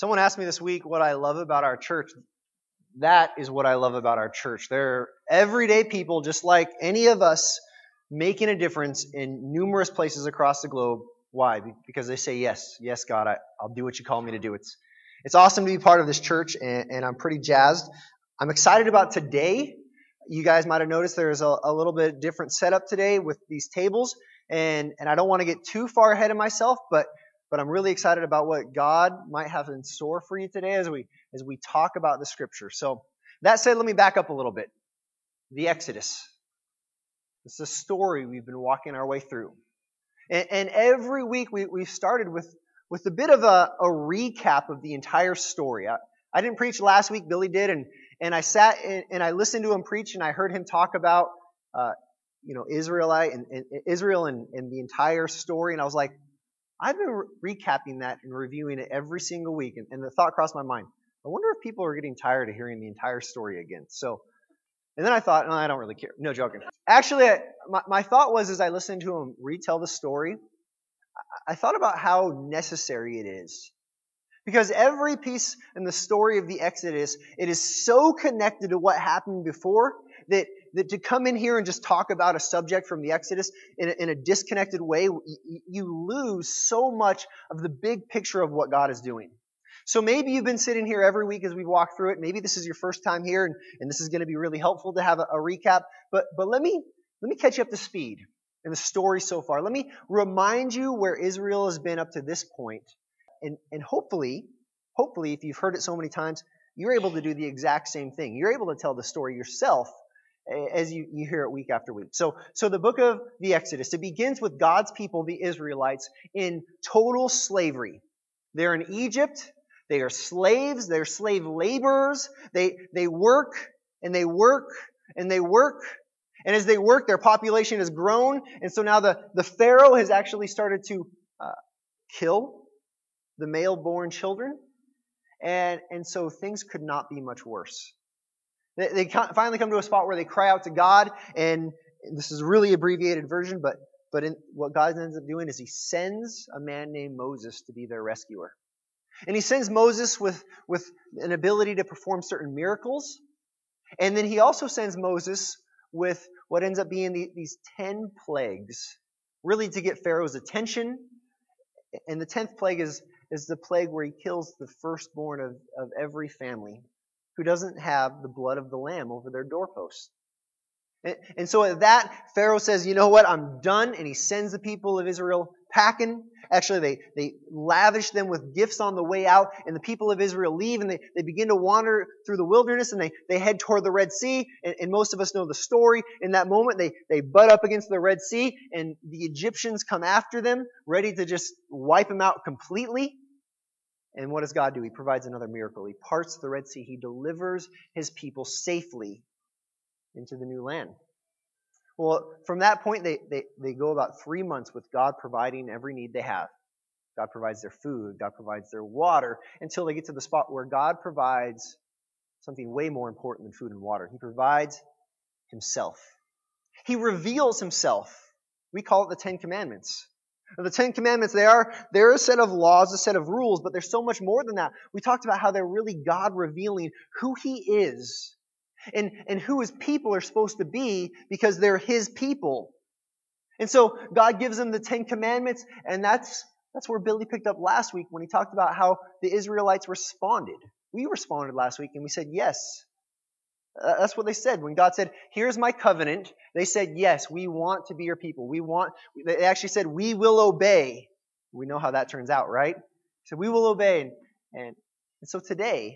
Someone asked me this week what I love about our church. That is what I love about our church. They're everyday people just like any of us, making a difference in numerous places across the globe. Why? Because they say, yes, God, I'll do what you call me to do. It's awesome to be part of this church, and I'm pretty jazzed. I'm excited about today. You guys might have noticed there's a little bit different setup today with these tables, and I don't want to get too far ahead of myself, but I'm really excited about what God might have in store for you today as we talk about the Scripture. So that said, let me back up a little bit. The Exodus. It's a story we've been walking our way through. And every week we've started with a bit of a recap of the entire story. I didn't preach last week, Billy did, and I sat and I listened to him preach, and I heard him talk about Israel and the entire story, and I was like, I've been recapping that and reviewing it every single week, and the thought crossed my mind, I wonder if people are getting tired of hearing the entire story again. And then I thought, no, I don't really care. No, joking. Actually, my thought was, as I listened to him retell the story, I thought about how necessary it is. Because every piece in the story of the Exodus, it is so connected to what happened before that to come in here and just talk about a subject from the Exodus in a disconnected way, you lose so much of the big picture of what God is doing. So maybe you've been sitting here every week as we walk through it. Maybe this is your first time here, and this is going to be really helpful to have a recap. But let me catch you up to speed in the story so far. Let me remind you where Israel has been up to this point. And hopefully, if you've heard it so many times, you're able to do the exact same thing. You're able to tell the story yourself as you hear it week after week. So the book of the Exodus, it begins with God's people, the Israelites, in total slavery. They're in Egypt. They are slaves. They're slave laborers. They work and they work and they work. And as they work, their population has grown. And so now the Pharaoh has actually started to kill the male-born children. And so things could not be much worse. They finally come to a spot where they cry out to God. And this is a really abbreviated version, but what God ends up doing is He sends a man named Moses to be their rescuer. And He sends Moses with an ability to perform certain miracles. And then He also sends Moses with what ends up being these 10 plagues, really to get Pharaoh's attention. And the 10th plague is the plague where he kills the firstborn of every family who doesn't have the blood of the lamb over their doorpost. And so at that, Pharaoh says, you know what, I'm done. And he sends the people of Israel packing. Actually, they lavish them with gifts on the way out. And the people of Israel leave and they begin to wander through the wilderness, and they head toward the Red Sea. And most of us know the story. In that moment, they butt up against the Red Sea, and the Egyptians come after them, ready to just wipe them out completely. And what does God do? He provides another miracle. He parts the Red Sea. He delivers His people safely into the new land. Well, from that point, they go about 3 months with God providing every need they have. God provides their food. God provides their water, until they get to the spot where God provides something way more important than food and water. He provides Himself. He reveals Himself. We call it the 10 Commandments. The 10 Commandments, they're a set of laws, a set of rules, but there's so much more than that. We talked about how they're really God revealing who He is and who His people are supposed to be, because they're His people. And so God gives them the 10 Commandments, and that's where Billy picked up last week when he talked about how the Israelites responded. We responded last week and we said yes. That's what they said. When God said, here's my covenant, they said, yes, we want to be your people. They actually said, we will obey. We know how that turns out, right? So we will obey. And so today,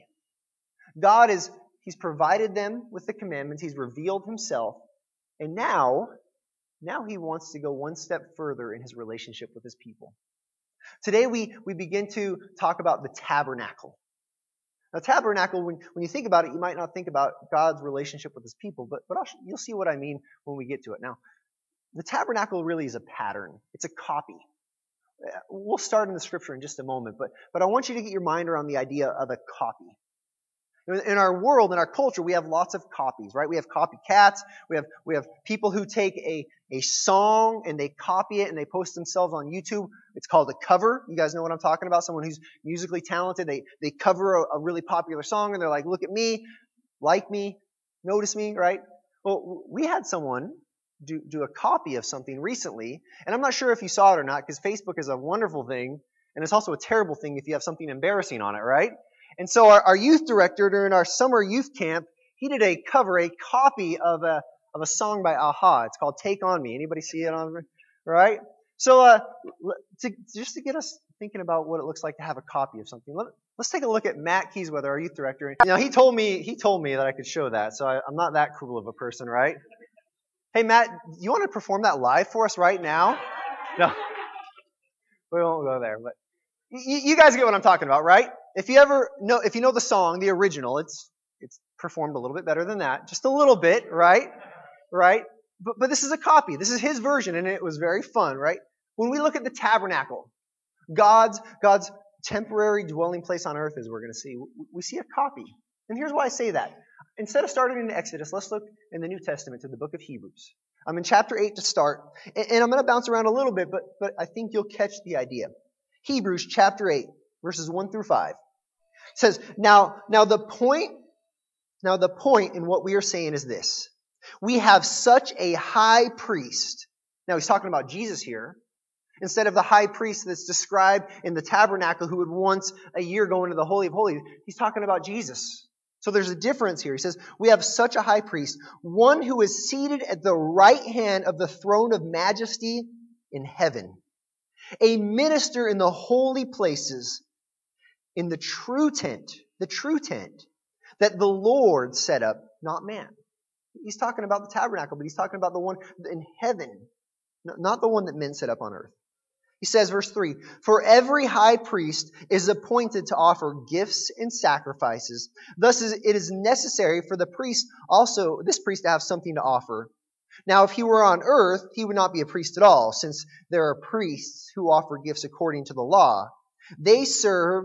God He's provided them with the commandments. He's revealed Himself. And now He wants to go one step further in His relationship with His people. Today we begin to talk about the tabernacle. Now, tabernacle, when you think about it, you might not think about God's relationship with His people, but you'll see what I mean when we get to it. Now, the tabernacle really is a pattern. It's a copy. We'll start in the Scripture in just a moment, but I want you to get your mind around the idea of a copy. In our world, in our culture, we have lots of copies, right? We have copycats. We have people who take a song and they copy it and they post themselves on YouTube. It's called a cover. You guys know what I'm talking about? Someone who's musically talented. They cover a really popular song and they're like, look at me, like me, notice me, right? Well, we had someone do a copy of something recently, and I'm not sure if you saw it or not, because Facebook is a wonderful thing, and it's also a terrible thing if you have something embarrassing on it, right? And so our youth director during our summer youth camp, he did a copy of a song by Aha. It's called "Take on Me." Anybody see it on, right? So just to get us thinking about what it looks like to have a copy of something, let's take a look at Matt Keysweather, our youth director. He told me that I could show that, so I'm not that cruel of a person, right? Hey Matt, you want to perform that live for us right now? No, we won't go there, but you guys get what I'm talking about, right? If you know the song, the original, it's performed a little bit better than that, just a little bit, right? Right? But this is a copy. This is his version, and it was very fun, right? When we look at the tabernacle, God's temporary dwelling place on earth, as we're going to see, we see a copy. And here's why I say that. Instead of starting in Exodus, let's look in the New Testament to the book of Hebrews. I'm in chapter 8 to start, and I'm going to bounce around a little bit, but I think you'll catch the idea. Hebrews chapter 8, verses 1 through 5. It says, Now the point in what we are saying is this. We have such a high priest. Now he's talking about Jesus here. Instead of the high priest that's described in the tabernacle who would once a year go into the Holy of Holies, he's talking about Jesus. So there's a difference here. He says, we have such a high priest, one who is seated at the right hand of the throne of majesty in heaven, a minister in the holy places, in the true tent that the Lord set up, not man. He's talking about the tabernacle, but he's talking about the one in heaven, not the one that men set up on earth. He says, verse 3, For every high priest is appointed to offer gifts and sacrifices. Thus it is necessary for this priest to have something to offer. Now, if he were on earth, he would not be a priest at all, since there are priests who offer gifts according to the law. They serve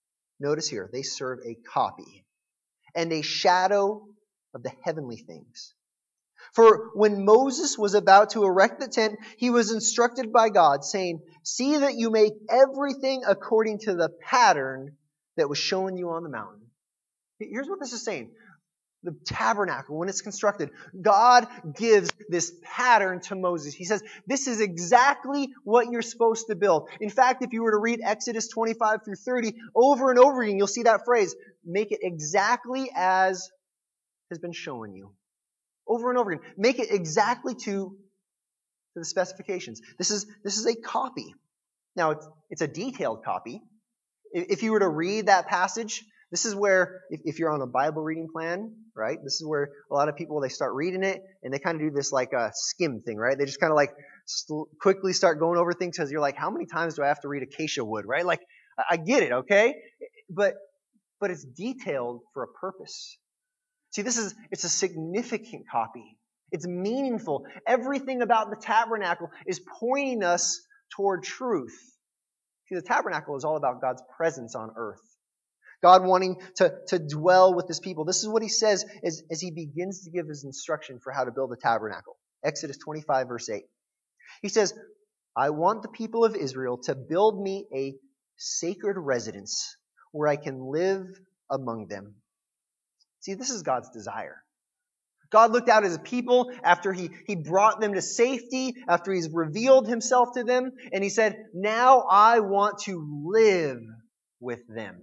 a copy and a shadow of the heavenly things. For when Moses was about to erect the tent, he was instructed by God, saying, See that you make everything according to the pattern that was shown you on the mountain. Here's what this is saying. The tabernacle, when it's constructed, God gives this pattern to Moses. He says, this is exactly what you're supposed to build. In fact, if you were to read Exodus 25 through 30 over and over again, you'll see that phrase, make it exactly as has been shown you. Over and over again. Make it exactly to the specifications. This is a copy. Now, it's a detailed copy. If you were to read that passage, this is where, if you're on a Bible reading plan, right, this is where a lot of people, they start reading it, and they kind of do this like a skim thing, right? They just kind of like quickly start going over things because you're like, how many times do I have to read acacia wood, right? Like, I get it, okay? But it's detailed for a purpose. See, it's a significant copy. It's meaningful. Everything about the tabernacle is pointing us toward truth. See, the tabernacle is all about God's presence on earth. God wanting to dwell with his people. This is what he says as he begins to give his instruction for how to build the tabernacle. Exodus 25, verse 8. He says, I want the people of Israel to build me a sacred residence where I can live among them. See, this is God's desire. God looked out at his people after he brought them to safety, after he's revealed himself to them, and he said, now I want to live with them.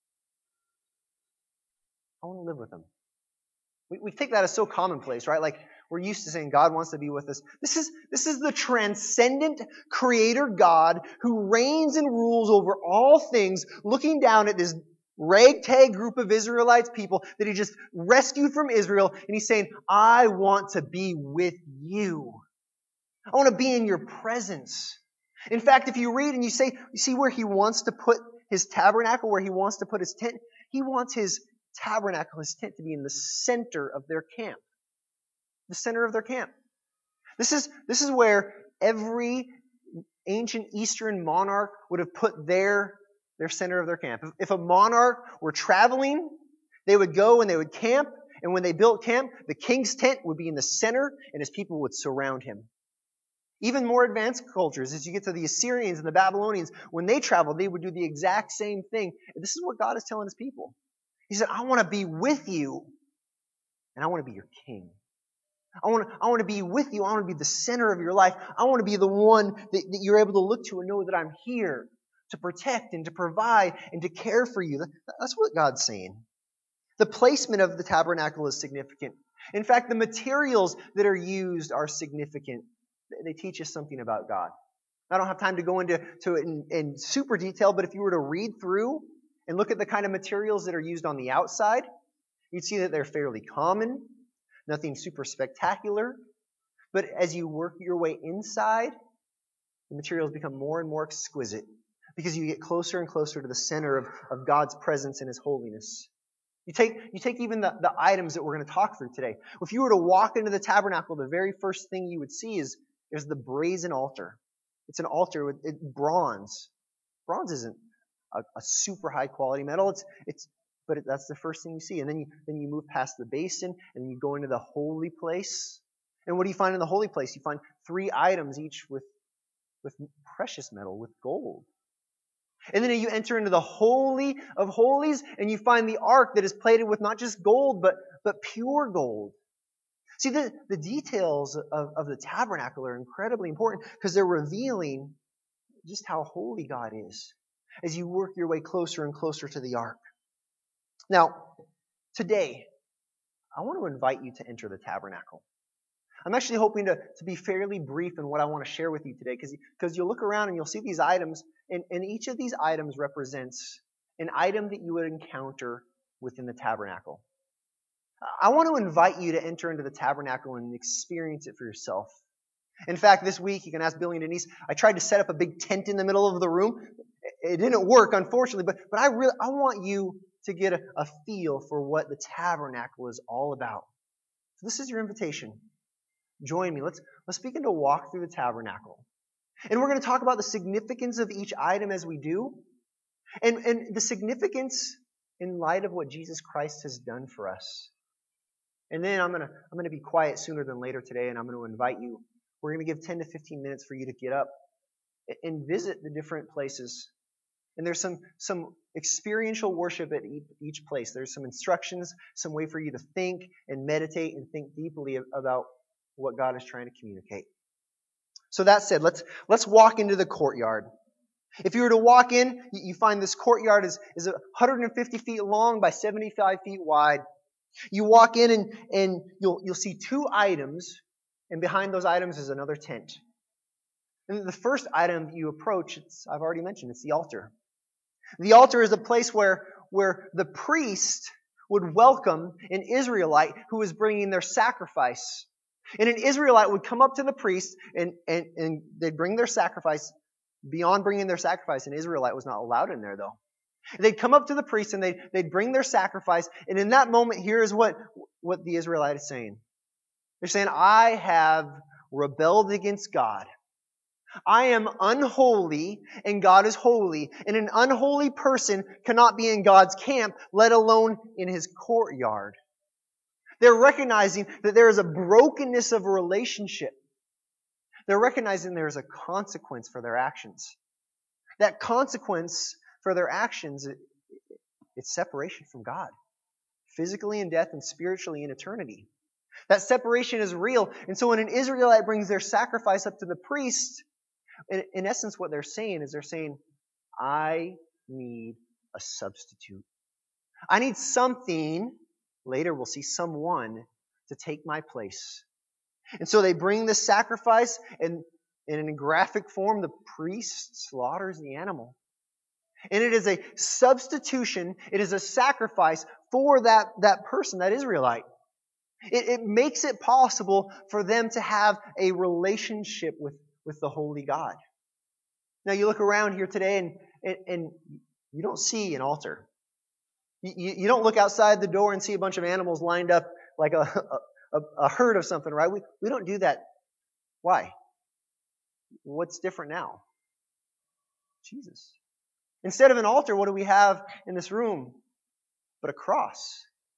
I want to live with them. We think that as so commonplace, right? Like, we're used to saying God wants to be with us. This is the transcendent creator God who reigns and rules over all things, looking down at this ragtag group of Israelites people that he just rescued from Israel, and he's saying, I want to be with you. I want to be in your presence. In fact, if you read and you see where he wants to put his tabernacle, where he wants to put his tent, he wants his tabernacle, his tent, to be in the center of their camp. The center of their camp. This is where every ancient Eastern monarch would have put their center of their camp. If a monarch were traveling, They would go and they would camp, and when they built camp, the king's tent would be in the center, and his people would surround him. Even more advanced cultures, as you get to the Assyrians and the Babylonians, when they traveled, they would do the exact same thing. And this is what God is telling his people. He said, I want to be with you, and I want to be your king. I want to be with you. I want to be the center of your life. I want to be the one that you're able to look to and know that I'm here to protect and to provide and to care for you. That's what God's saying. The placement of the tabernacle is significant. In fact, the materials that are used are significant. They teach us something about God. I don't have time to go into it in super detail, but if you were to read through and look at the kind of materials that are used on the outside, you'd see that they're fairly common, nothing super spectacular. But as you work your way inside, the materials become more and more exquisite because you get closer and closer to the center of God's presence and His holiness. You take even the items that we're going to talk through today. If you were to walk into the tabernacle, the very first thing you would see is there's the brazen altar. It's an altar with bronze. Bronze isn't a super high quality metal. But that's the first thing you see. And then you move past the basin and you go into the holy place. And what do you find in the holy place? You find 3 items, each with precious metal, with gold. And then you enter into the Holy of Holies, and you find the ark that is plated with not just gold, but pure gold. See, the details of the tabernacle are incredibly important because they're revealing just how holy God is as you work your way closer and closer to the ark. Now, today, I want to invite you to enter the tabernacle. I'm actually hoping to be fairly brief in what I want to share with you today because you'll look around and you'll see these items, and each of these items represents an item that you would encounter within the tabernacle. I want to invite you to enter into the tabernacle and experience it for yourself. In fact, this week, you can ask Billy and Denise, I tried to set up a big tent in the middle of the room. It didn't work, unfortunately, but I want you to get a feel for what the tabernacle is all about. So this is your invitation. Join me. Let's begin to walk through the tabernacle. And we're going to talk about the significance of each item as we do. And the significance in light of what Jesus Christ has done for us. And then I'm going to be quiet sooner than later today, and I'm going to invite you. We're going to give 10 to 15 minutes for you to get up and visit the different places. And there's some experiential worship at each place. There's some instructions, some way for you to think and meditate and think deeply about what God is trying to communicate. So that said, let's walk into the courtyard. If you were to walk in, you find this courtyard is 150 feet long by 75 feet wide. You walk in and you'll see 2 items, and behind those items is another tent. And the first item that you approach, I've already mentioned, it's the altar. The altar is a place where the priest would welcome an Israelite who was bringing their sacrifice. And an Israelite would come up to the priest and they'd bring their sacrifice. Beyond bringing their sacrifice, an Israelite was not allowed in there, though. They'd come up to the priest and they'd bring their sacrifice. And in that moment, here is what the Israelite is saying. They're saying, I have rebelled against God. I am unholy and God is holy. And an unholy person cannot be in God's camp, let alone in His courtyard. They're recognizing that there is a brokenness of a relationship. They're recognizing there is a consequence for their actions. That consequence for their actions, it's separation from God. Physically in death and spiritually in eternity. That separation is real. And so when an Israelite brings their sacrifice up to the priest, in essence what they're saying is I need a substitute. I need something, later we'll see someone, to take my place. And so they bring this sacrifice, and in graphic form, the priest slaughters the animal. And it is a substitution, it is a sacrifice for that person, that Israelite. It makes it possible for them to have a relationship with the holy God. Now you look around here today and you don't see an altar. You don't look outside the door and see a bunch of animals lined up like a herd of something, right? We don't do that. Why? What's different now? Jesus. Instead of an altar, what do we have in this room? But a cross.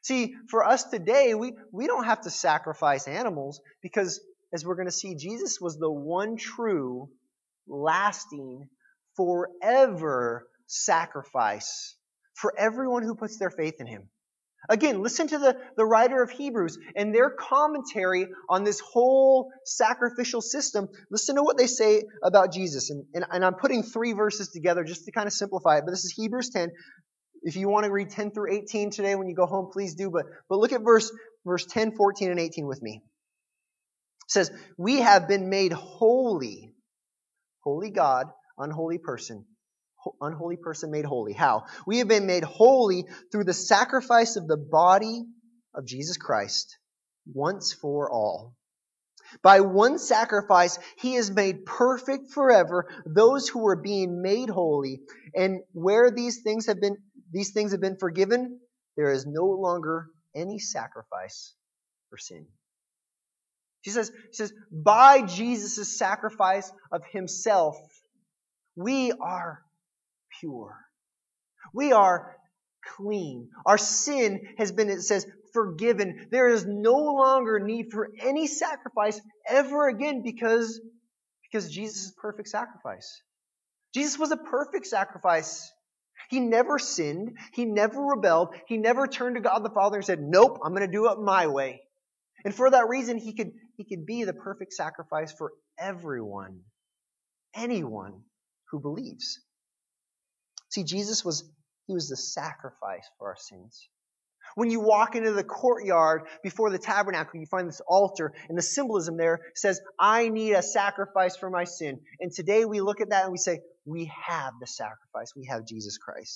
See, for us today, we don't have to sacrifice animals because, as we're going to see, Jesus was the one true, lasting, forever sacrifice for everyone who puts their faith in Him. Again, listen to the writer of Hebrews and their commentary on this whole sacrificial system. Listen to what they say about Jesus. And I'm putting 3 verses together just to kind of simplify it. But this is Hebrews 10. If you want to read 10 through 18 today when you go home, please do. But look at verse 10, 14, and 18 with me. It says, we have been made holy. Holy God, unholy person made holy. How? We have been made holy through the sacrifice of the body of Jesus Christ once for all. By one sacrifice, He has made perfect forever those who were being made holy. And where these things have been forgiven, there is no longer any sacrifice for sin. He says, by Jesus' sacrifice of Himself, we are pure. We are clean. Our sin has been, it says, forgiven. There is no longer need for any sacrifice ever again because Jesus is perfect sacrifice. Jesus was a perfect sacrifice. He never sinned. He never rebelled. He never turned to God the Father and said, nope, I'm going to do it my way. And for that reason, He could be the perfect sacrifice for everyone, anyone who believes. See, Jesus was the sacrifice for our sins. When you walk into the courtyard before the tabernacle, you find this altar, and the symbolism there says, I need a sacrifice for my sin. And today we look at that and we say, we have the sacrifice. We have Jesus Christ.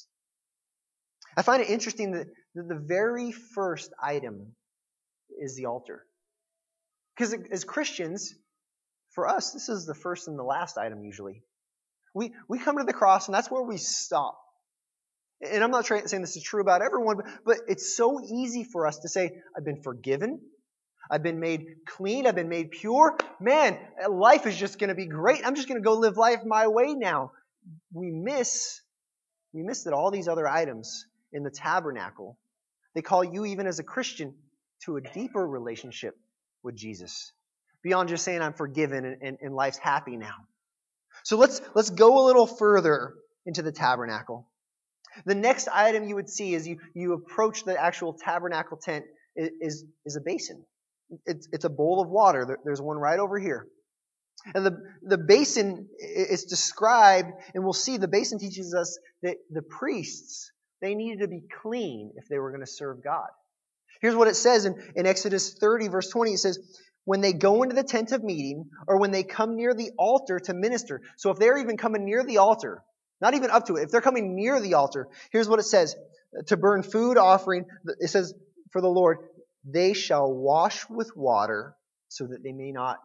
I find it interesting that the very first item is the altar. Because as Christians, for us, this is the first and the last item usually. We come to the cross, and that's where we stop. And I'm not saying this is true about everyone, but it's so easy for us to say, I've been forgiven, I've been made clean, I've been made pure. Man, life is just going to be great. I'm just going to go live life my way now. We miss that all these other items in the tabernacle, they call you even as a Christian to a deeper relationship with Jesus. Beyond just saying I'm forgiven and life's happy now. So let's go a little further into the tabernacle. The next item you would see as you approach the actual tabernacle tent is a basin. It's a bowl of water. There's one right over here. And the basin is described, and we'll see the basin teaches us that the priests, they needed to be clean if they were going to serve God. Here's what it says in Exodus 30, verse 20. It says, when they go into the tent of meeting, or when they come near the altar to minister. So if they're even coming near the altar, not even up to it, if they're coming near the altar, here's what it says. To burn food offering, it says, for the Lord, they shall wash with water so that they may not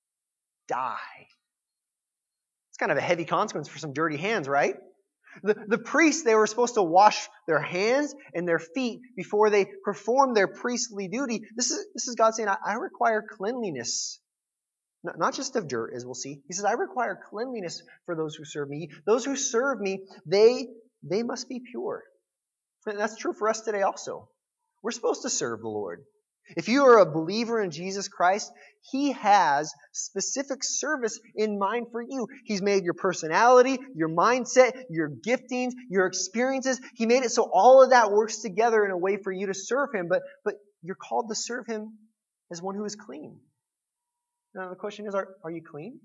die. It's kind of a heavy consequence for some dirty hands, right? The priests, they were supposed to wash their hands and their feet before they performed their priestly duty. This is God saying, I require cleanliness. Not just of dirt, as we'll see. He says, I require cleanliness for those who serve me. Those who serve me, they must be pure. And that's true for us today also. We're supposed to serve the Lord. If you are a believer in Jesus Christ, He has specific service in mind for you. He's made your personality, your mindset, your giftings, your experiences. He made it so all of that works together in a way for you to serve Him. But you're called to serve Him as one who is clean. Now the question is, are you clean?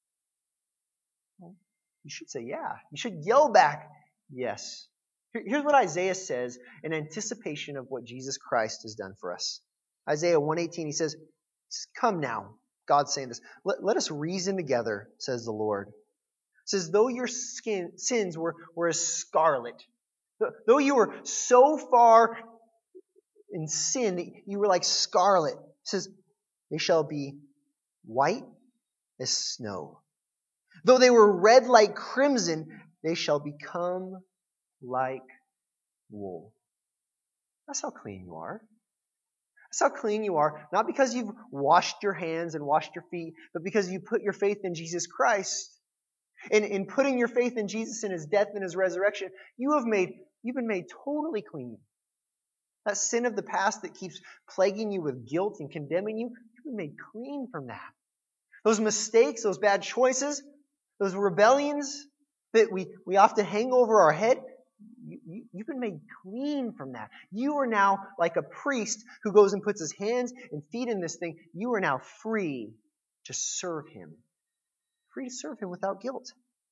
Well, you should say, yeah. You should yell back, yes. Here's what Isaiah says in anticipation of what Jesus Christ has done for us. Isaiah 1:18, he says, come now. God's saying this. Let us reason together, says the Lord. It says, though your sins were as scarlet, though you were so far in sin that you were like scarlet, it says, they shall be white as snow. Though they were red like crimson, they shall become like wool. That's how clean you are. That's how clean you are, not because you've washed your hands and washed your feet, but because you put your faith in Jesus Christ. And in putting your faith in Jesus and His death and His resurrection, you've been made totally clean. That sin of the past that keeps plaguing you with guilt and condemning you, you've been made clean from that. Those mistakes, those bad choices, those rebellions that we often hang over our head, you've been made clean from that. You are now like a priest who goes and puts his hands and feet in this thing. You are now free to serve him. Free to serve him without guilt.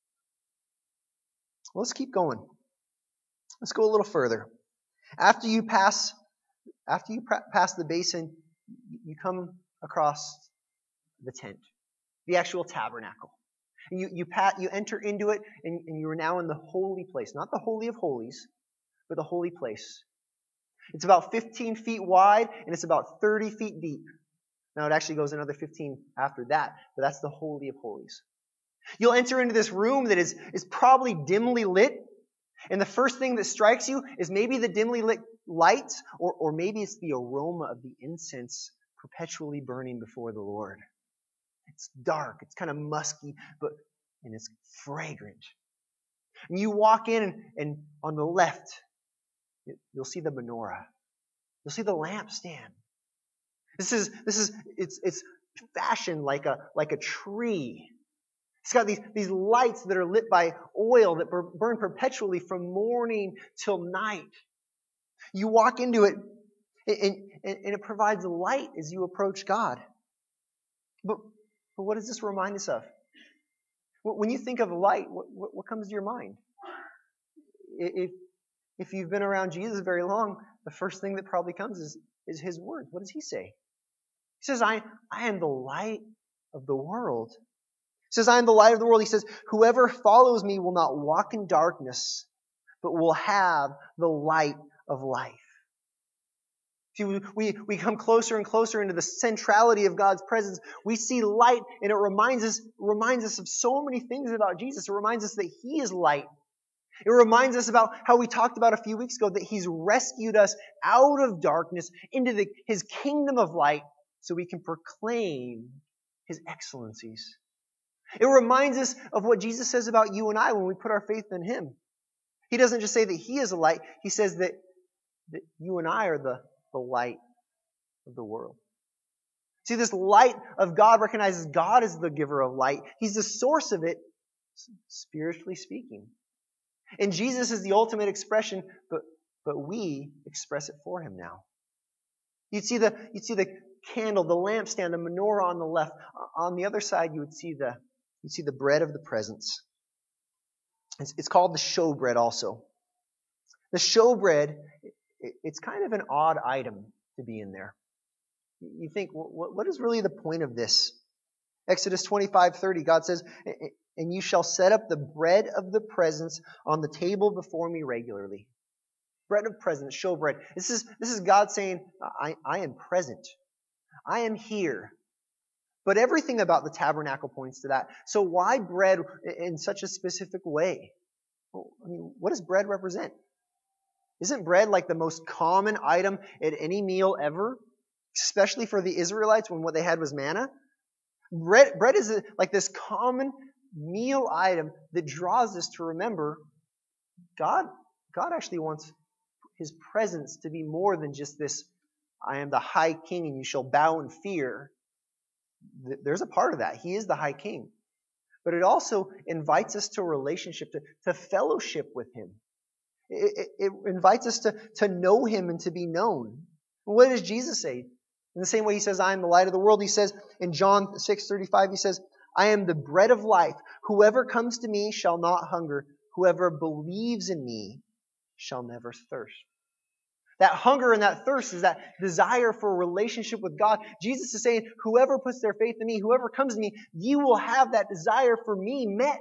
Well, let's keep going. Let's go a little further. After you pass the basin, you come across the tent, the actual tabernacle. And you enter into it, and you are now in the holy place. Not the Holy of Holies, but the holy place. It's about 15 feet wide, and it's about 30 feet deep. Now, it actually goes another 15 after that, but that's the Holy of Holies. You'll enter into this room that is probably dimly lit, and the first thing that strikes you is maybe the dimly lit lights, or maybe it's the aroma of the incense perpetually burning before the Lord. It's dark, it's kind of musky, and it's fragrant. And you walk in, and on the left, you'll see the menorah. You'll see the lampstand. It's fashioned like a tree. It's got these lights that are lit by oil that burn perpetually from morning till night. You walk into it, and it provides light as you approach God. But what does this remind us of? When you think of light, what comes to your mind? If you've been around Jesus very long, the first thing that probably comes is his word. What does he say? He says, I am the light of the world. He says, I am the light of the world. He says, whoever follows me will not walk in darkness, but will have the light of life. See, we come closer and closer into the centrality of God's presence. We see light, and it reminds us of so many things about Jesus. It reminds us that he is light. It reminds us about how we talked about a few weeks ago, that he's rescued us out of darkness into his kingdom of light so we can proclaim his excellencies. It reminds us of what Jesus says about you and I when we put our faith in him. He doesn't just say that he is a light. He says that you and I are the light of the world. See, this light of God recognizes God as the giver of light. He's the source of it, spiritually speaking. And Jesus is the ultimate expression, but we express it for him now. You'd see the candle, the lampstand, the menorah on the left. On the other side, you'd see the bread of the presence. It's called the showbread also. The showbread, it's kind of an odd item to be in there. You think, what is really the point of this? Exodus 25:30, God says, and you shall set up the bread of the presence on the table before me regularly. Bread of presence, showbread. This is God saying, I am present. I am here. But everything about the tabernacle points to that. So why bread in such a specific way? Well, what does bread represent? Isn't bread like the most common item at any meal ever? Especially for the Israelites when what they had was manna? Bread is like this common meal item that draws us to remember God actually wants his presence to be more than just this, I am the high king and you shall bow in fear. There's a part of that. He is the high king. But it also invites us to a relationship, to fellowship with him. It invites us to know him and to be known. What does Jesus say? In the same way he says, I am the light of the world, he says in John 6:35, he says, I am the bread of life. Whoever comes to me shall not hunger. Whoever believes in me shall never thirst. That hunger and that thirst is that desire for a relationship with God. Jesus is saying, whoever puts their faith in me, whoever comes to me, you will have that desire for me met.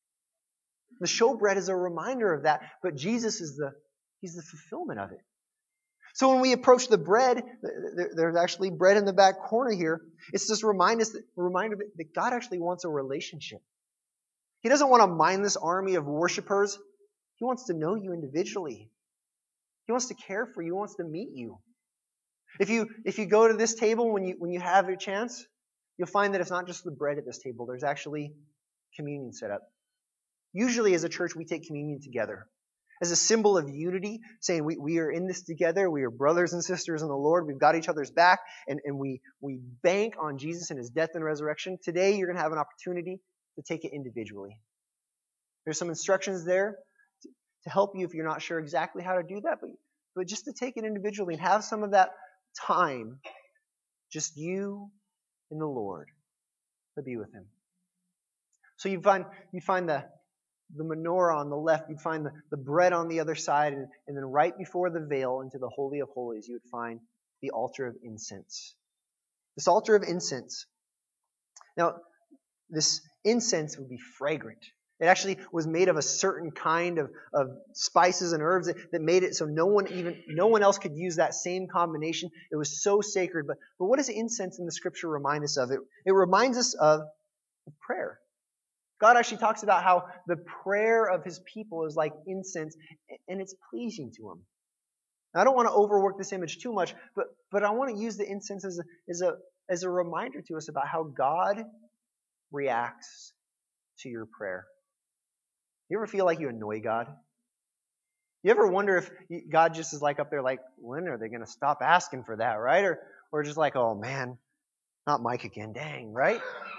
The showbread is a reminder of that, but Jesus he's the fulfillment of it. So when we approach the bread, there's actually bread in the back corner here. It's just a reminder that God actually wants a relationship. He doesn't want a mindless army of worshipers. He wants to know you individually. He wants to care for you. He wants to meet you. If you go to this table when you have your chance, you'll find that it's not just the bread at this table. There's actually communion set up. Usually as a church, we take communion together. as a symbol of unity, saying we are in this together. We are brothers and sisters in the Lord. We've got each other's back, and we bank on Jesus and his death and resurrection. Today, you're going to have an opportunity to take it individually. There's some instructions there to help you if you're not sure exactly how to do that, but just to take it individually and have some of that time, just you and the Lord, to be with him. So you find the menorah on the left, you'd find the bread on the other side, and then right before the veil into the Holy of Holies, you would find the altar of incense. This altar of incense. Now, this incense would be fragrant. It actually was made of a certain kind of spices and herbs that made it so no one else could use that same combination. It was so sacred. But what does incense in the Scripture remind us of? It reminds us of prayer. God actually talks about how the prayer of his people is like incense, and it's pleasing to him. Now, I don't want to overwork this image too much, but I want to use the incense as a reminder to us about how God reacts to your prayer. You ever feel like you annoy God? You ever wonder if God just is like up there like, when are they going to stop asking for that, right? Or just like, oh man, not Mike again, dang, right?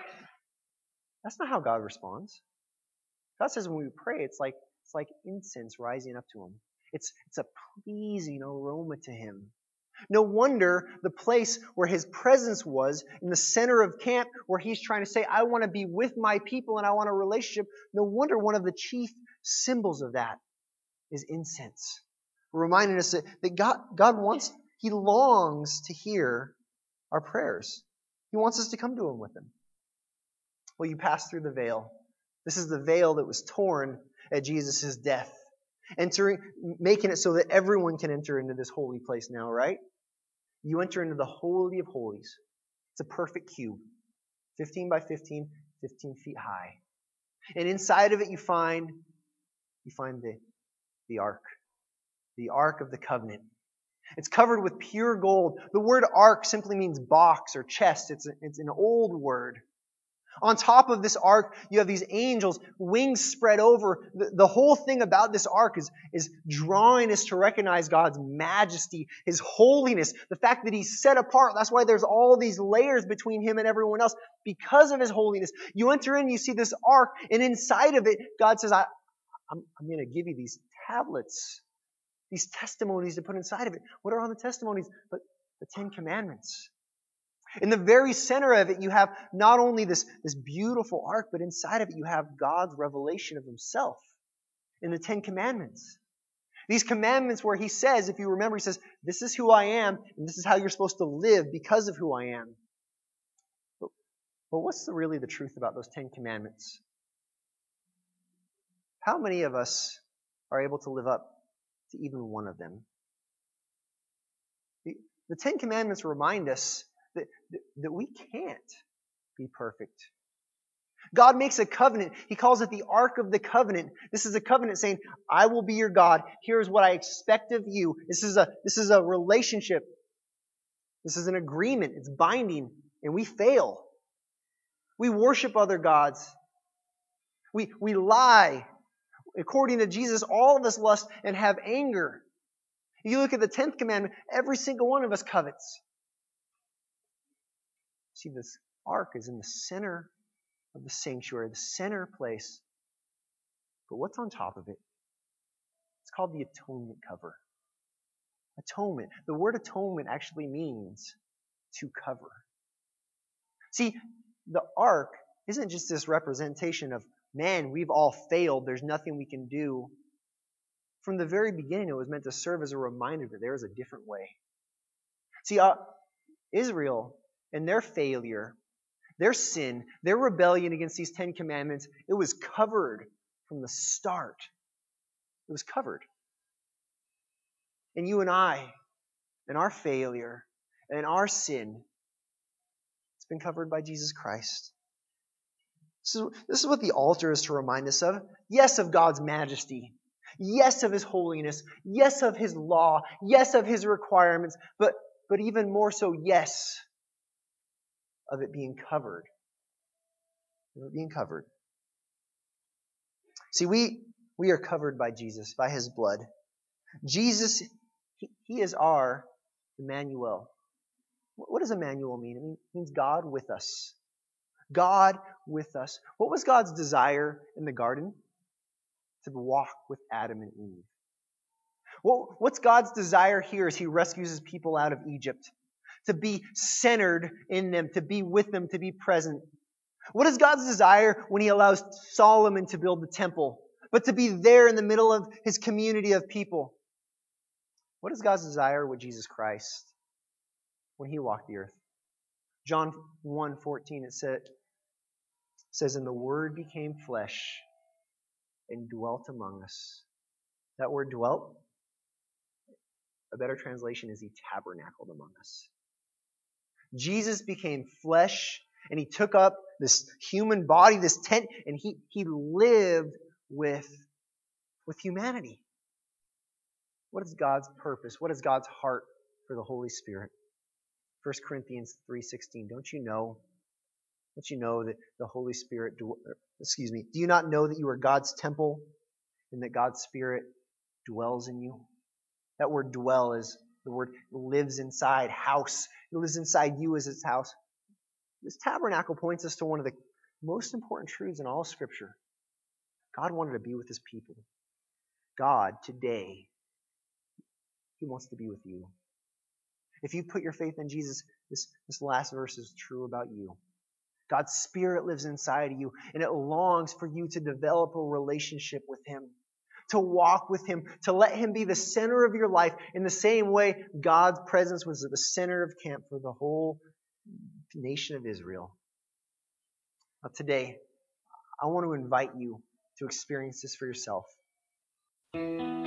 That's not how God responds. God says when we pray, it's like incense rising up to him. It's a pleasing aroma to him. No wonder the place where his presence was, in the center of camp, where he's trying to say, I want to be with my people and I want a relationship, no wonder one of the chief symbols of that is incense. Reminding us that God he longs to hear our prayers. He wants us to come to him with them. Well, you pass through the veil. This is the veil that was torn at Jesus' death, making it so that everyone can enter into this holy place now, right? You enter into the Holy of Holies. It's a perfect cube, 15 by 15, 15 feet high. And inside of it you find the Ark of the Covenant. It's covered with pure gold. The word ark simply means box or chest. It's an old word. On top of this ark, you have these angels, wings spread over. The whole thing about this ark is drawing us to recognize God's majesty, his holiness, the fact that he's set apart. That's why there's all these layers between him and everyone else, because of his holiness. You enter in, you see this ark, and inside of it, God says, I'm going to give you these tablets, these testimonies to put inside of it. What are all the testimonies? But the 10 Commandments. In the very center of it, you have not only this beautiful ark, but inside of it, you have God's revelation of himself in the 10 Commandments. These commandments where he says, if you remember, he says, this is who I am, and this is how you're supposed to live because of who I am. But what's really the truth about those 10 Commandments? How many of us are able to live up to even one of them? The 10 Commandments remind us that we can't be perfect. God makes a covenant. He calls it the Ark of the Covenant. This is a covenant saying, I will be your God. Here's what I expect of you. This is a relationship. This is an agreement. It's binding. And we fail. We worship other gods. We lie. According to Jesus, all of us lust and have anger. You look at the 10th commandment, every single one of us covets. See, this ark is in the center of the sanctuary, the center place. But what's on top of it? It's called the atonement cover. Atonement. The word atonement actually means to cover. See, the ark isn't just this representation of, man, we've all failed, there's nothing we can do. From the very beginning, it was meant to serve as a reminder that there is a different way. See, Israel and their failure, their sin, their rebellion against these 10 commandments, it was covered from the start. It was covered. And you and I, and our failure, and our sin, it's been covered by Jesus Christ. So this is what the altar is to remind us of. Yes, of God's majesty. Yes, of his holiness. Yes, of his law. Yes, of his requirements. But even more so, yes, of it being covered. Of it being covered. See, we We are covered by Jesus, by his blood. Jesus, he is our Emmanuel. What does Emmanuel mean? It means God with us. God with us. What was God's desire in the garden? To walk with Adam and Eve. What's God's desire here as he rescues his people out of Egypt? To be centered in them, to be with them, to be present. What is God's desire when he allows Solomon to build the temple, but to be there in the middle of his community of people? What is God's desire with Jesus Christ when he walked the earth? John 1:14, it says, "And the Word became flesh and dwelt among us." That word dwelt, a better translation is he tabernacled among us. Jesus became flesh and he took up this human body, this tent, and he lived with humanity. What is God's purpose? What is God's heart for the Holy Spirit? 1 Corinthians 3:16. Don't you know that the Holy Spirit, do you not know that you are God's temple and that God's Spirit dwells in you? That word dwell is the word lives inside, house. It lives inside you as its house. This tabernacle points us to one of the most important truths in all of Scripture. God wanted to be with his people. God, today, he wants to be with you. If you put your faith in Jesus, this last verse is true about you. God's Spirit lives inside of you, and it longs for you to develop a relationship with him, to walk with him, to let him be the center of your life in the same way God's presence was at the center of camp for the whole nation of Israel. Now today, I want to invite you to experience this for yourself.